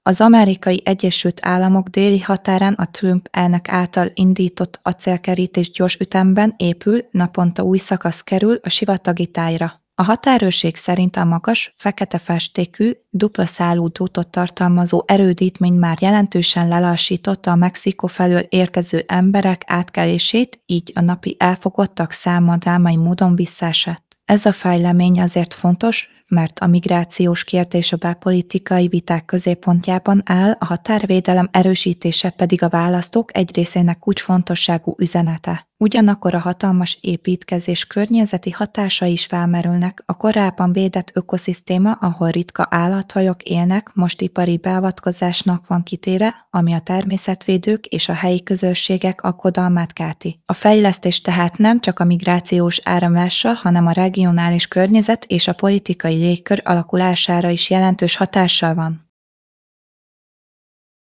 Az Amerikai Egyesült Államok déli határán a Trump elnök által indított acélkerítés gyors ütemben épül, naponta új szakasz kerül a sivatagi tájra. A határőrség szerint a magas, fekete festékű, dupla szálú drótot tartalmazó erődítmény már jelentősen lelassította a Mexikó felől érkező emberek átkelését, így a napi elfogottak száma drámai módon visszaesett. Ez a fejlemény azért fontos, mert a migrációs kérdés a belpolitikai viták középpontjában áll, a határvédelem erősítése pedig a választók egy részének kulcsfontosságú üzenete. Ugyanakkor a hatalmas építkezés környezeti hatásai is felmerülnek, a korábban védett ökoszisztéma, ahol ritka állatfajok élnek, most ipari beavatkozásnak van kitéve, ami a természetvédők és a helyi közösségek aggodalmát kelti. A fejlesztés tehát nem csak a migrációs áramlással, hanem a regionális környezet és a politikai légkör alakulására is jelentős hatással van.